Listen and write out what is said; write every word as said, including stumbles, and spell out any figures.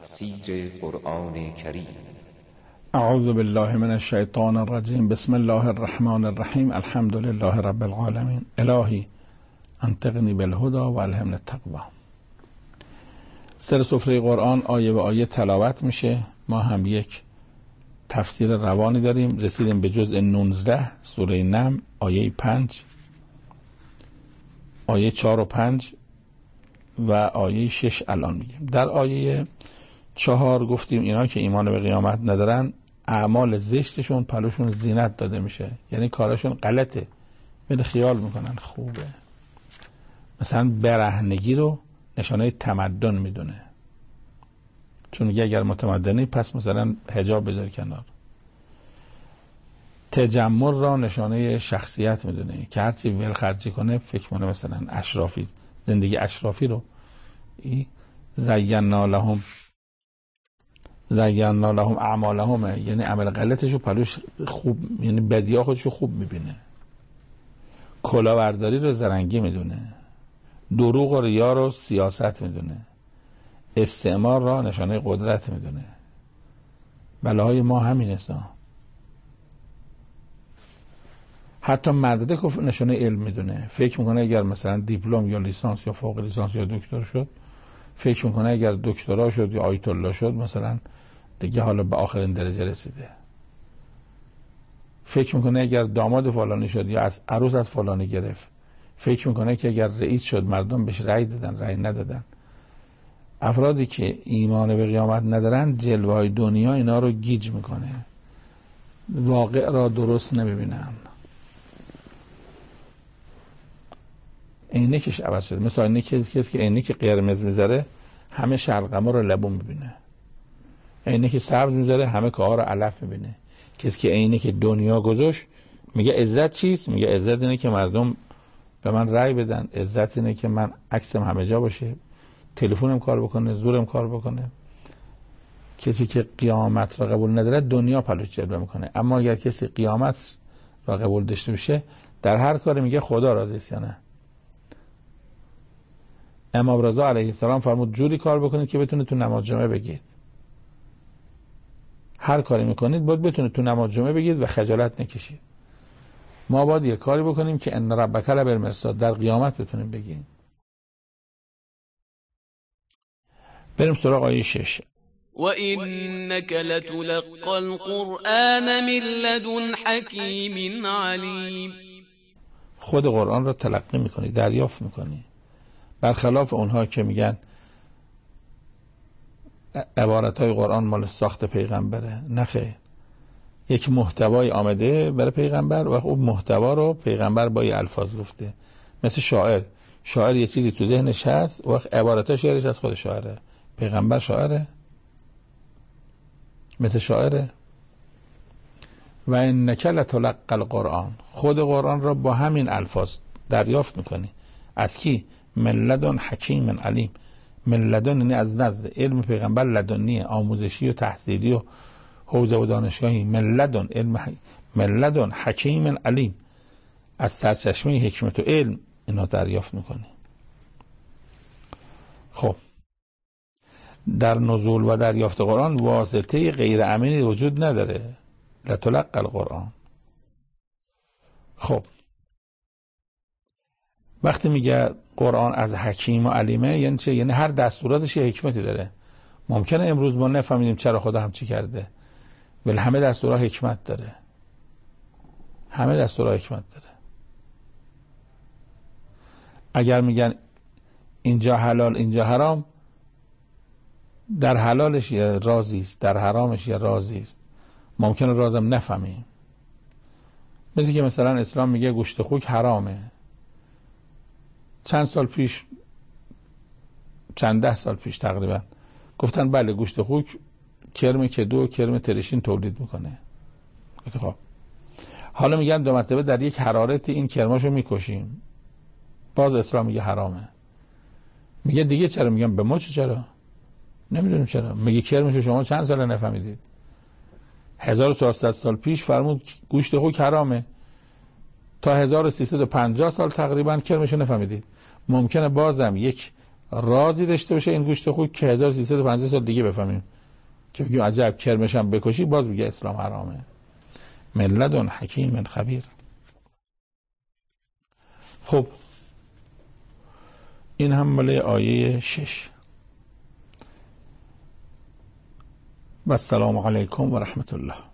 تفسیر قرآن کریم. اعوذ بالله من الشیطان الرجیم. بسم الله الرحمن الرحیم. الحمد لله رب العالمین. الهی انطقنی بالهدى و الهمنی التقوی. سر سفره قرآن آیه به آیه تلاوت میشه. ما هم یک تفسیر روانی داریم. رسیدیم به جزء نوزده سوره نمل، آیه پنج، آیه چهار و پنج و آیه شش الان میگیم. در آیه چهار گفتیم اینا که ایمان به قیامت ندارن اعمال زشتشون پلوشون زینت داده میشه، یعنی کارشون غلطه، ولی خیال میکنن خوبه. مثلا برهنگی رو نشانه تمدن میدونه، چون میگه اگر متمدنی پس مثلا حجاب بذاری کنار. تجمل را نشانه شخصیت میدونه که هرچی ولخرجی کنه فکر کنه مثلا اشرافی، زندگی اشرافی رو. زینا لهم زینا لهم اعمالهم، یعنی عمل غلطش رو پلوش خوب، یعنی بدیها خودش رو خوب میبینه. کلاهبرداری رو زرنگی میدونه. دروغ و ریا رو سیاست میدونه. استعمار را نشانه قدرت میدونه. بلاهای ما همین است. حتی مدرک رو نشانه علم میدونه. فکر میکنه اگر مثلا دیپلم یا لیسانس یا فوق لیسانس یا دکتر شد، فکر میکنه اگر دکترا شد یا آیت الله شد مثلا دیگه حالا به آخرین درجه رسیده. فکر میکنه اگر داماد فلانی شد یا از عروس از فلانی گرفت. فکر میکنه که اگر رئیس شد مردم بهش رأی دادن، رأی ندادن. افرادی که ایمان به قیامت ندارن جلوه های دنیا اینا رو گیج میکنه، واقع را درست نمیبینن. عینکش عوض شده. مثلا عینک کسی که عینک قرمز میذاره همه شلغما رو لبون میبینه، عینک سبز میذاره همه کاها رو علف میبینه. کسی که عینک دنیا گذاشت میگه عزت چیست؟ میگه عزت اینه که مردم به من رأی بدن، عزت اینه که من عکسم همه جا باشه، تلفنم کار بکنه، زورم کار بکنه. کسی که قیامت را قبول نداره دنیا پلوش جلوه میکنه. اما اگر کسی قیامت را قبول داشته باشه در هر کاری میگه خدا راضی است یا نه. امام رضا علیه السلام فرمود جوری کار بکنید که بتونید تو نماز جمعه بگید. هر کاری میکنید باید بتونید تو نماز جمعه بگید و خجالت نکشید. ما باید یه کاری بکنیم که ان ربک لبالمرصاد در قیامت بتونیم بگیم. بریم سراغ آیه شش. و اینک لتلقی القرآن من لدن حکیم علیم. خود قرآن را تلقی میکنی، دریافت میکنی. برخلاف اونها که میگن عبارتهای قرآن مال ساخت پیغمبره، نه خیر. یک محتوای آمده برای پیغمبر و اون محتوا رو پیغمبر با یه الفاظ گفته. مثل شاعر، شاعر یه چیزی تو ذهنش هست و عبارتها شعرش از خود شاعره. پیغمبر شاعره؟ مثل شاعره؟ و انک لتلقی القرآن، خود قرآن را با همین الفاظ دریافت میکنی. از کی؟ من لدن حکیم علیم. من لدن یعنی از نزد. علم پیغمبر لدنیه، آموزشی و تحصیلی و حوزه و دانشگاهی. من لدن علم ح... من لدن حکیم علیم، از سرچشمه حکمت و علم اینا دریافت میکنی. خب در نزول و دریافت قرآن واسطه غیر امینی وجود نداره. لتلقی القرآن. خب وقتی میگه قرآن از حکیم و علیمه یعنی چه؟ یعنی هر دستوراتش یه حکمتی داره. ممکنه امروز ما نفهمیدیم چرا خدا هم چی کرده، ولی همه دستورات حکمت داره. همه دستورات حکمت داره. اگر میگن اینجا حلال اینجا حرام، در حلالش یه رازی است، در حرامش یه رازی است. ممکنه رازم نفهمیم. مثل که مثلا اسلام میگه گوشت خوک حرامه. چند سال پیش، چند ده سال پیش تقریبا گفتن بله گوشت خوک کرم کدو و کرم ترشین تولید میکنه. خب حالا میگن دو مرتبه در یک حرارت این کرماشو میکشیم. باز اسلام میگه حرامه. میگه دیگه چرا؟ میگن به ما چرا؟ نمیدونیم چرا. میگه کرمشو شما چند سال نفهمیدید؟ هزار و چهارصد سال پیش فرمود گوشت خوک حرامه، تا هزار و سیصد و پنجاه سال تقریبا کرمشو نفهمیدید. ممکنه بازم یک رازی داشته باشه این گوشت خوک که هزار و سیصد و پنجاه سال دیگه بفهمیم که بگیم عجب کرمشم بکشی باز بگه اسلام حرامه. من لدن حکیم خبیر. خب این هم مال آیه شش. و السلام علیکم و رحمت الله.